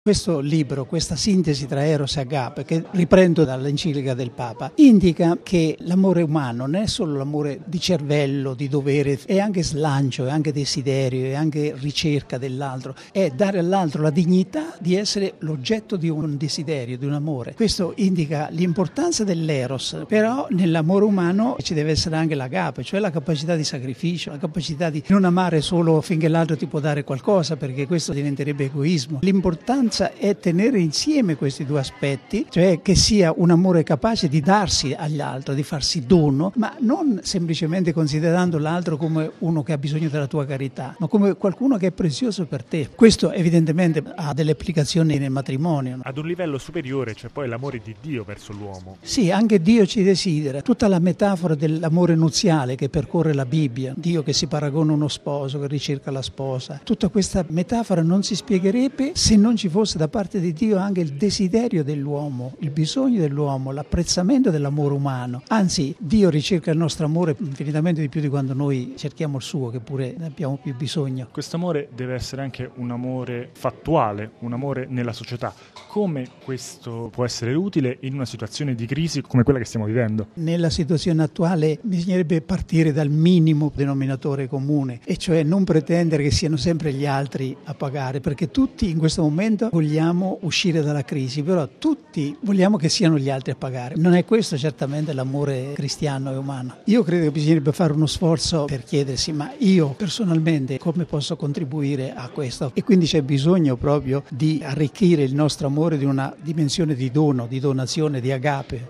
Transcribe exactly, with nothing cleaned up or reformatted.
Questo libro, questa sintesi tra Eros e Agape, che riprendo dall'enciclica del Papa, indica che l'amore umano non è solo l'amore di cervello, di dovere, è anche slancio, è anche desiderio, è anche ricerca dell'altro, è dare all'altro la dignità di essere l'oggetto di un desiderio, di un amore. Questo indica l'importanza dell'Eros, però nell'amore umano ci deve essere anche l'Agape, cioè la capacità di sacrificio, la capacità di non amare solo finché l'altro ti può dare qualcosa, perché questo diventerebbe egoismo. L'importanza è tenere insieme questi due aspetti, cioè che sia un amore capace di darsi agli altri, di farsi dono, ma non semplicemente considerando l'altro come uno che ha bisogno della tua carità, ma come qualcuno che è prezioso per te. Questo evidentemente ha delle applicazioni nel matrimonio. Ad un livello superiore c'è poi l'amore di Dio verso l'uomo. Sì, anche Dio ci desidera. Tutta la metafora dell'amore nuziale che percorre la Bibbia, Dio che si paragona a uno sposo, che ricerca la sposa, tutta questa metafora non si spiegherebbe se non ci fosse da parte di Dio anche il desiderio dell'uomo, il bisogno dell'uomo, l'apprezzamento dell'amore umano. Anzi, Dio ricerca il nostro amore infinitamente di più di quando noi cerchiamo il suo, che pure ne abbiamo più bisogno. Questo amore deve essere anche un amore fattuale, un amore nella società. Come questo può essere utile in una situazione di crisi come quella che stiamo vivendo? Nella situazione attuale bisognerebbe partire dal minimo denominatore comune, e cioè non pretendere che siano sempre gli altri a pagare, perché tutti in questo momento vogliamo uscire dalla crisi, però tutti vogliamo che siano gli altri a pagare. Non è questo certamente l'amore cristiano e umano. Io credo che bisognerebbe fare uno sforzo per chiedersi: ma io personalmente come posso contribuire a questo? E quindi c'è bisogno proprio di arricchire il nostro amore di una dimensione di dono, di donazione, di agape.